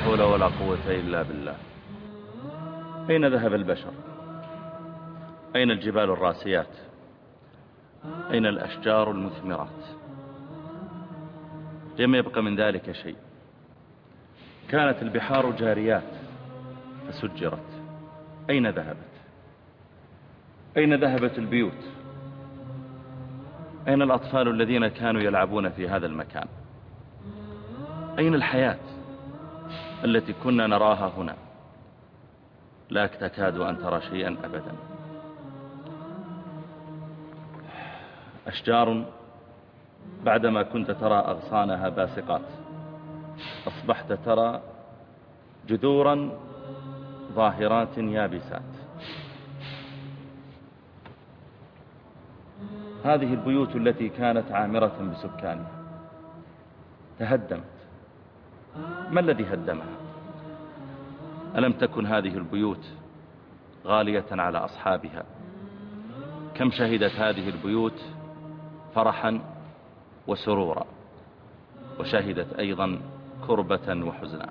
حول ولا قوة إلا بالله. أين ذهب البشر؟ أين الجبال الراسيات؟ أين الأشجار المثمرات؟ لم يبق من ذلك شيء. كانت البحار جاريات فسجرت. أين ذهبت؟ أين ذهبت البيوت؟ أين الأطفال الذين كانوا يلعبون في هذا المكان؟ أين الحياة التي كنا نراها هنا؟ لا تكاد أن ترى شيئا أبدا. أشجار بعدما كنت ترى أغصانها باسقات، أصبحت ترى جذورا ظاهرات يابسات. هذه البيوت التي كانت عامرة بسكانها تهدمت. ما الذي هدمها؟ ألم تكن هذه البيوت غالية على أصحابها؟ كم شهدت هذه البيوت فرحا وسرورا، وشهدت أيضا كربة وحزنا.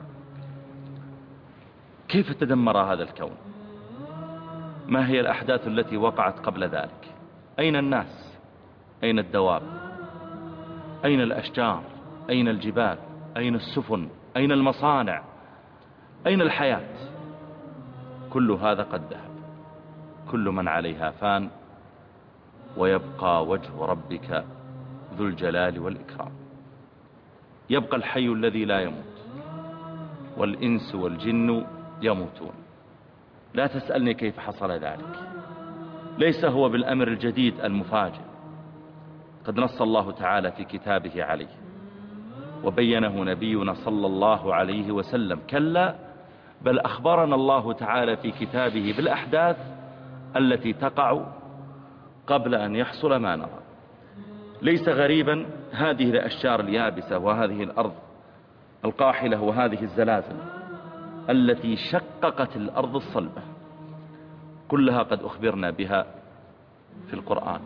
كيف تدمر هذا الكون؟ ما هي الأحداث التي وقعت قبل ذلك؟ أين الناس؟ أين الدواب؟ أين الأشجار؟ أين الجبال؟ أين السفن؟ أين المصانع؟ أين الحياة؟ كل هذا قد ذهب. كل من عليها فان، ويبقى وجه ربك ذو الجلال والإكرام. يبقى الحي الذي لا يموت، والإنس والجن يموتون. لا تسألني كيف حصل ذلك، ليس هو بالأمر الجديد المفاجئ. قد نص الله تعالى في كتابه عليه، وبينه نبينا صلى الله عليه وسلم. كلا بل أخبرنا الله تعالى في كتابه بالأحداث التي تقع قبل أن يحصل ما نرى. ليس غريبا هذه الأشجار اليابسة، وهذه الأرض القاحلة، وهذه الزلازل التي شققت الأرض الصلبة، كلها قد أخبرنا بها في القرآن.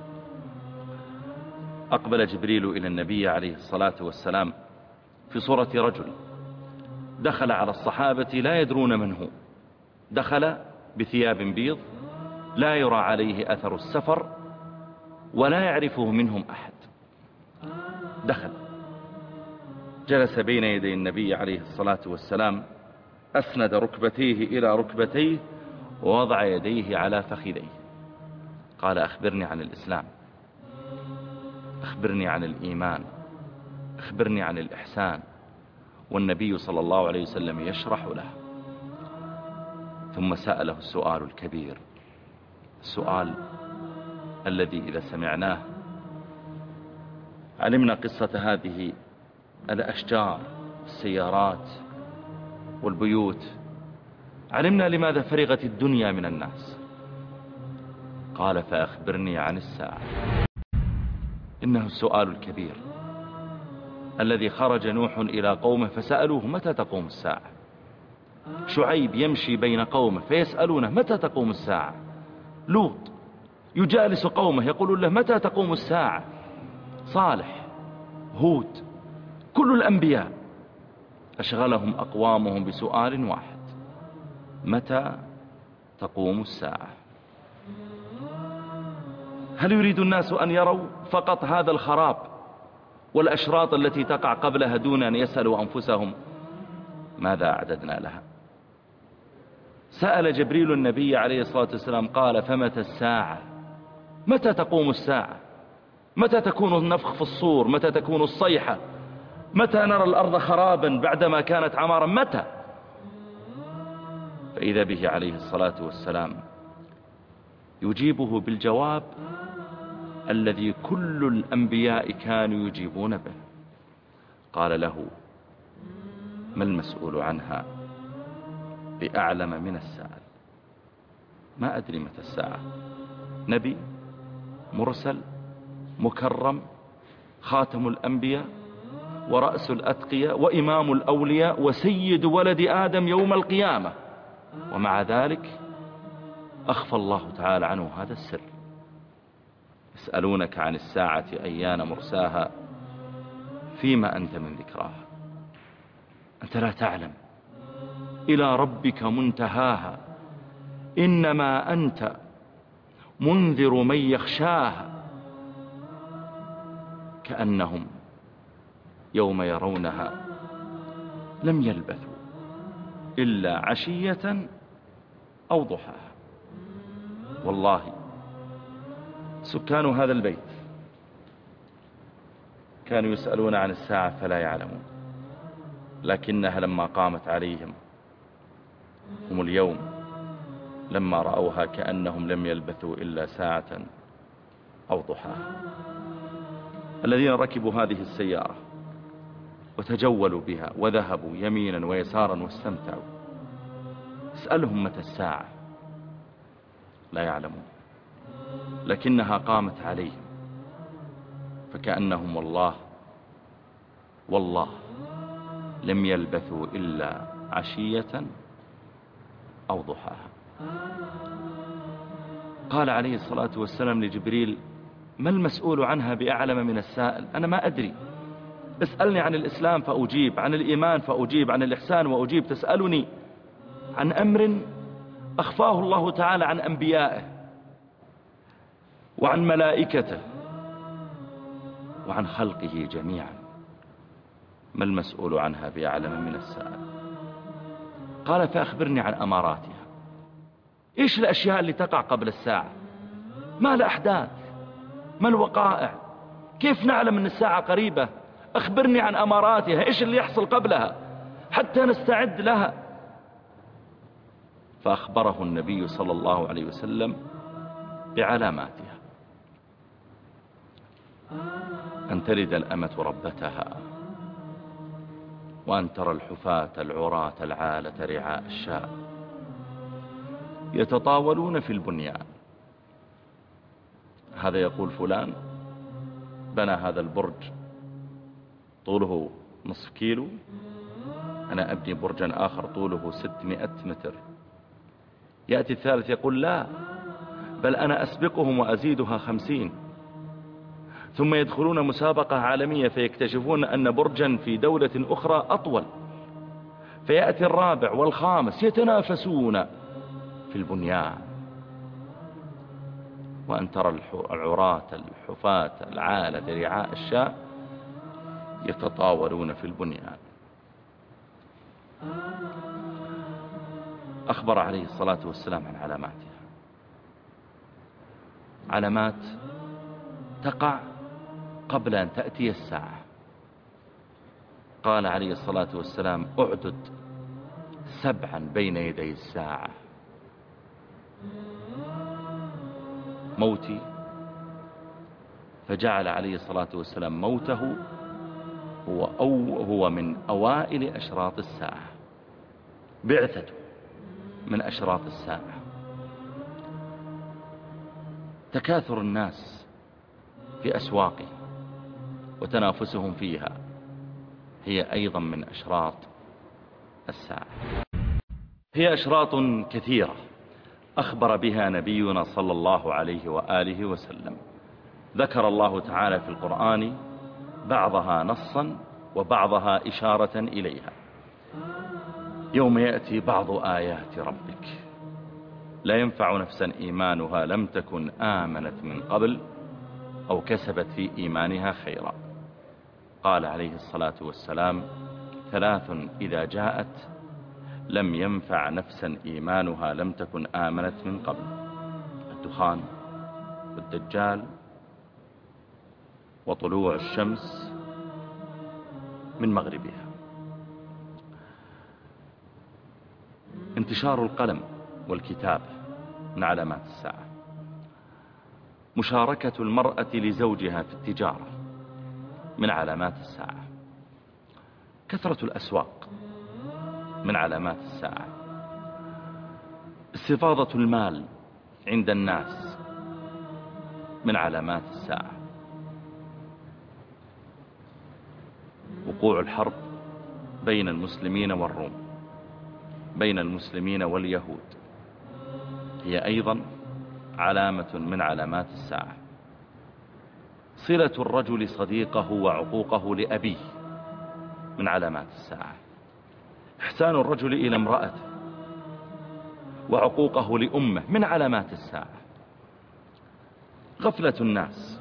أقبل جبريل إلى النبي عليه الصلاة والسلام في صورة رجل، دخل على الصحابة لا يدرون من هو. دخل بثياب بيض، لا يرى عليه أثر السفر، ولا يعرفه منهم أحد. دخل، جلس بين يدي النبي عليه الصلاة والسلام، أسند ركبتيه إلى ركبتيه، ووضع يديه على فخذيه. قال: أخبرني عن الإسلام، أخبرني عن الإيمان، أخبرني عن الإحسان. والنبي صلى الله عليه وسلم يشرح له. ثم سأله السؤال الكبير، السؤال الذي إذا سمعناه علمنا قصة هذه الأشجار، السيارات والبيوت، علمنا لماذا فرغت الدنيا من الناس. قال: فأخبرني عن الساعة. إنه السؤال الكبير الذي خرج نوح إلى قومه فسألوه: متى تقوم الساعة؟ شعيب يمشي بين قومه فيسألونه: متى تقوم الساعة؟ لوط يجالس قومه يقولون له: متى تقوم الساعة؟ صالح، هود، كل الأنبياء أشغلهم أقوامهم بسؤال واحد: متى تقوم الساعة؟ هل يريد الناس أن يروا فقط هذا الخراب والأشراط التي تقع قبلها دون أن يسألوا أنفسهم ماذا أعددنا لها؟ سأل جبريل النبي عليه الصلاة والسلام قال: فمتى الساعة؟ متى تقوم الساعة؟ متى تكون النفخ في الصور؟ متى تكون الصيحة؟ متى نرى الأرض خرابا بعدما كانت عمارا؟ متى؟ فإذا به عليه الصلاة والسلام يجيبه بالجواب الذي كل الأنبياء كانوا يجيبون به. قال له: ما المسؤول عنها بأعلم من السائل؟ ما أدري متى الساعة. نبي مرسل مكرم، خاتم الأنبياء ورأس الأتقياء وإمام الأولياء وسيد ولد آدم يوم القيامة، ومع ذلك أخفى الله تعالى عنه هذا السر. يسألونك عن الساعة أيان مرساها، فيما أنت من ذكراها. أنت لا تعلم إلى ربك منتهاها إنما أنت منذر من يخشاها كأنهم يوم يرونها لم يلبثوا إلا عشية أو ضحاها. والله سكان هذا البيت كانوا يسألون عن الساعة فلا يعلمون، لكنها لما قامت عليهم هم اليوم لما رأوها كأنهم لم يلبثوا إلا ساعة أو ضحاها. الذين ركبوا هذه السيارة وتجولوا بها وذهبوا يمينا ويسارا واستمتعوا، اسألهم متى الساعة، لا يعلمون، لكنها قامت عليهم فكأنهم والله لم يلبثوا إلا عشية أو ضحاها. قال عليه الصلاة والسلام لجبريل: ما المسؤول عنها بأعلم من السائل؟ أنا ما أدري، اسألني عن الإسلام فأجيب، عن الإيمان فأجيب، عن الإحسان وأجيب، تسألني عن أمر أخفاه الله تعالى عن أنبيائه وعن ملائكته وعن خلقه جميعا، ما المسؤول عنها بأعلم من السائل؟ قال: فأخبرني عن أماراتها. إيش الأشياء اللي تقع قبل الساعة؟ ما الأحداث؟ ما الوقائع؟ كيف نعلم أن الساعة قريبة؟ أخبرني عن أماراتها، إيش اللي يحصل قبلها حتى نستعد لها. فأخبره النبي صلى الله عليه وسلم بعلاماتها: أن تلد الأمة ربتها، وأن ترى الحفاة العراة العالة رعاء الشاء يتطاولون في البنيان. هذا يقول فلان بنى هذا البرج طوله نصف كيلو، أنا أبني برجا آخر طوله 600 متر. يأتي الثالث يقول: لا، بل أنا أسبقهم وأزيدها 50. ثم يدخلون مسابقة عالمية فيكتشفون أن برجا في دولة أخرى أطول، فيأتي الرابع والخامس يتنافسون في البنيان. وأن ترى العراة الحفاة العالة رعاء الشاء يتطاولون في البنيان. أخبر عليه الصلاة والسلام عن علاماتها، علامات تقع قبل أن تأتي الساعة. قال عليه الصلاة والسلام: أعدد 7 بين يدي الساعة: موتي. فجعل عليه الصلاة والسلام موته هو من أوائل أشراط الساعة، بعثته من أشراط الساعة. تكاثر الناس في أسواقهم وتنافسهم فيها هي أيضا من أشراط الساعة. هي أشراط كثيرة أخبر بها نبينا صلى الله عليه وآله وسلم، ذكر الله تعالى في القرآن بعضها نصا وبعضها إشارة إليها. يوم يأتي بعض آيات ربك لا ينفع نفسا إيمانها لم تكن آمنت من قبل أو كسبت في إيمانها خيرا. قال عليه الصلاة والسلام: 3 إذا جاءت لم ينفع نفسا إيمانها لم تكن آمنت من قبل: الدخان والدجال وطلوع الشمس من مغربها. انتشار القلم والكتابة من علامات الساعة. مشاركة المرأة لزوجها في التجارة من علامات الساعة. كثرة الأسواق من علامات الساعة. استفاضة المال عند الناس من علامات الساعة. وقوع الحرب بين المسلمين والروم، بين المسلمين واليهود، هي أيضا علامة من علامات الساعة. صلة الرجل صديقه وعقوقه لأبيه من علامات الساعة. إحسان الرجل إلى امرأته وعقوقه لأمه من علامات الساعة. غفلة الناس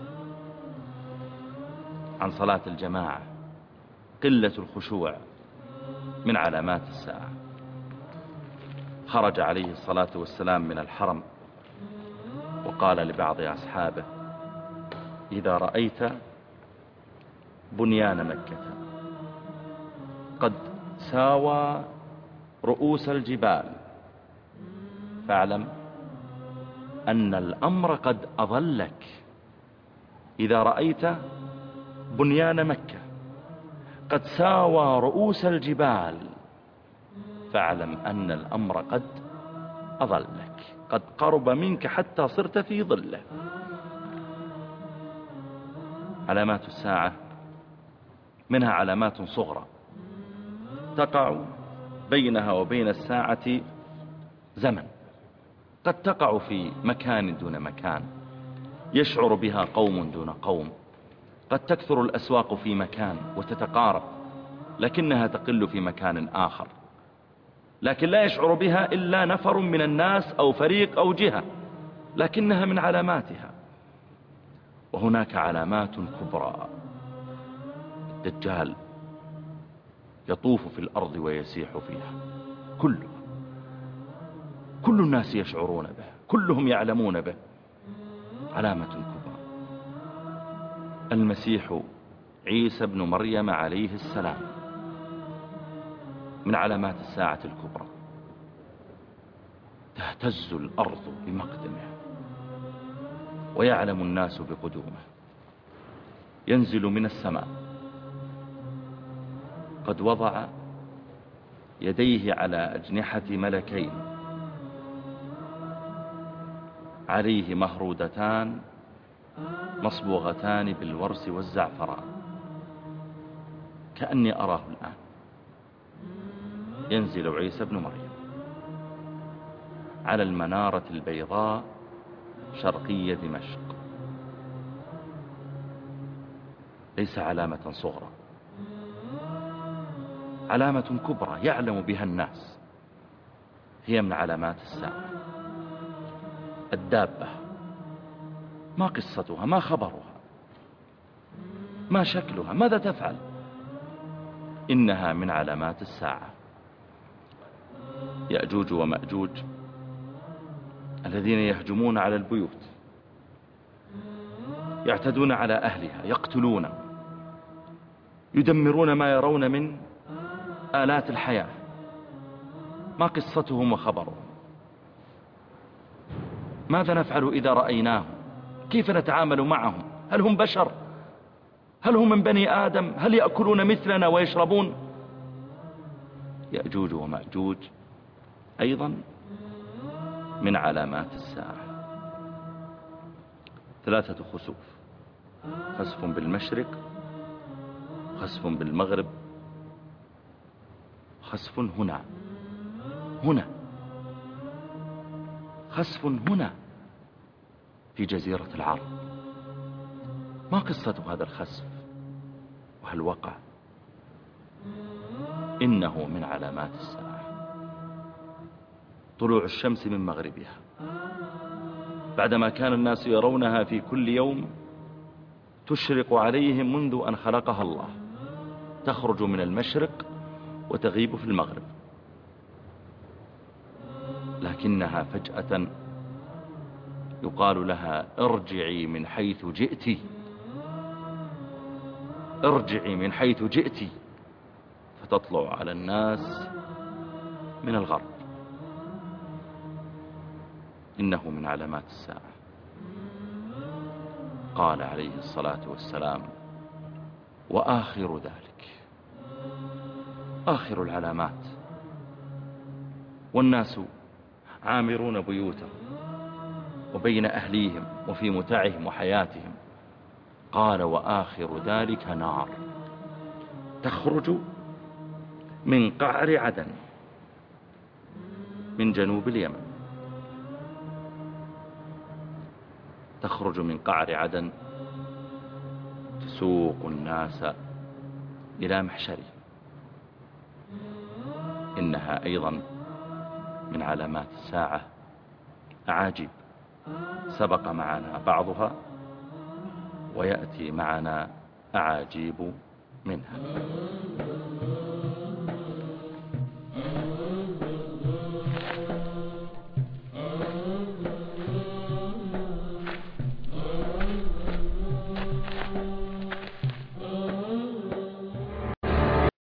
عن صلاة الجماعة، قلة الخشوع من علامات الساعة. خرج عليه الصلاة والسلام من الحرم وقال لبعض أصحابه: إذا رأيت بنيان مكة قد ساوى رؤوس الجبال فاعلم أن الأمر قد أضلك. إذا رأيت بنيان مكة قد ساوى رؤوس الجبال فاعلم أن الأمر قد أضلك، قد قرب منك حتى صرت في ظله. علامات الساعة منها علامات صغرى تقع بينها وبين الساعة زمن، قد تقع في مكان دون مكان يشعر بها قوم دون قوم، قد تكثر الأسواق في مكان وتتقارب لكنها تقل في مكان آخر، لكن لا يشعر بها إلا نفر من الناس أو فريق أو جهة، لكنها من علاماتها. وهناك علامات كبرى. الدجال يطوف في الأرض ويسيح فيها، كل الناس يشعرون به، كلهم يعلمون به. علامة كبرى. المسيح عيسى بن مريم عليه السلام من علامات الساعة الكبرى. تهتز الأرض بمقدمه ويعلم الناس بقدومه. ينزل من السماء قد وضع يديه على أجنحة ملكين عليه مهرودتان مصبوغتان بالورس والزعفران، كأني أراه الآن. ينزل عيسى بن مريم على المنارة البيضاء شرقي دمشق. ليس علامة صغرى، علامة كبرى يعلم بها الناس. هي من علامات الساعة. الدابة، ما قصتها، ما خبرها، ما شكلها، ماذا تفعل؟ إنها من علامات الساعة. يأجوج ومأجوج الذين يهجمون على البيوت، يعتدون على أهلها، يقتلون، يدمرون ما يرون من آلات الحياة. ما قصتهم وخبرهم؟ ماذا نفعل إذا رأيناهم؟ كيف نتعامل معهم؟ هل هم بشر؟ هل هم من بني آدم؟ هل يأكلون مثلنا ويشربون؟ يأجوج ومأجوج أيضا من علامات الساعة. 3 خسوف: خسف بالمشرق، خسف بالمغرب، خسف هنا خسف هنا في جزيرة العرب. ما قصة هذا الخسف وهل وقع؟ إنه من علامات الساعة. طلوع الشمس من مغربها بعدما كان الناس يرونها في كل يوم تشرق عليهم منذ أن خلقها الله، تخرج من المشرق وتغيب في المغرب، لكنها فجأة يقال لها: ارجعي من حيث جئت، ارجعي من حيث جئت، فتطلع على الناس من الغرب. إنه من علامات الساعة. قال عليه الصلاة والسلام: وآخر ذلك، آخر العلامات، والناس عامرون بيوتهم وبين أهليهم وفي متاعهم وحياتهم. قال: وآخر ذلك نار تخرج من قعر عدن من جنوب اليمن. تخرج من قعر عدن تسوق الناس إلى محشرهم. إنها أيضا من علامات الساعة أعاجيب سبق معنا بعضها ويأتي معنا أعاجيب منها.